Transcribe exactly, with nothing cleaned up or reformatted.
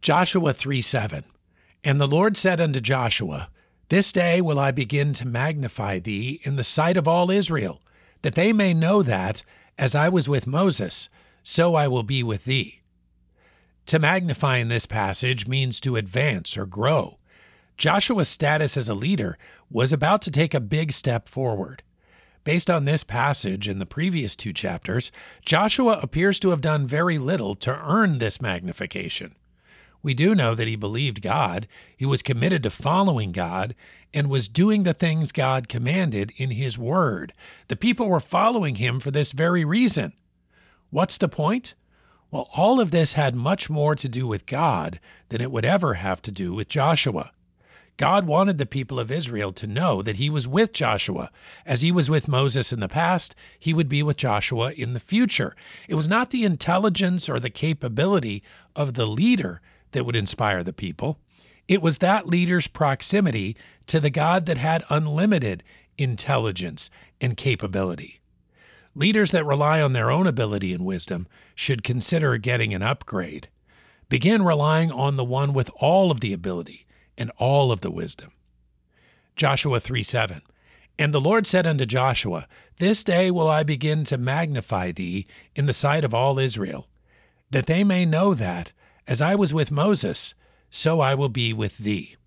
Joshua three seven. And the Lord said unto Joshua, This day will I begin to magnify thee in the sight of all Israel, that they may know that, as I was with Moses, so I will be with thee. To magnify in this passage means to advance or grow. Joshua's status as a leader was about to take a big step forward. Based on this passage and the previous two chapters, Joshua appears to have done very little to earn this magnification. We do know that he believed God, he was committed to following God, and was doing the things God commanded in his word. The people were following him for this very reason. What's the point? Well, all of this had much more to do with God than it would ever have to do with Joshua. God wanted the people of Israel to know that he was with Joshua. As he was with Moses in the past, he would be with Joshua in the future. It was not the intelligence or the capability of the leader that would inspire the people. It was that leader's proximity to the God that had unlimited intelligence and capability. Leaders that rely on their own ability and wisdom should consider getting an upgrade. Begin relying on the one with all of the ability and all of the wisdom. Joshua three seven. And the Lord said unto Joshua, This day will I begin to magnify thee in the sight of all Israel, that they may know that, as I was with Moses, so I will be with thee.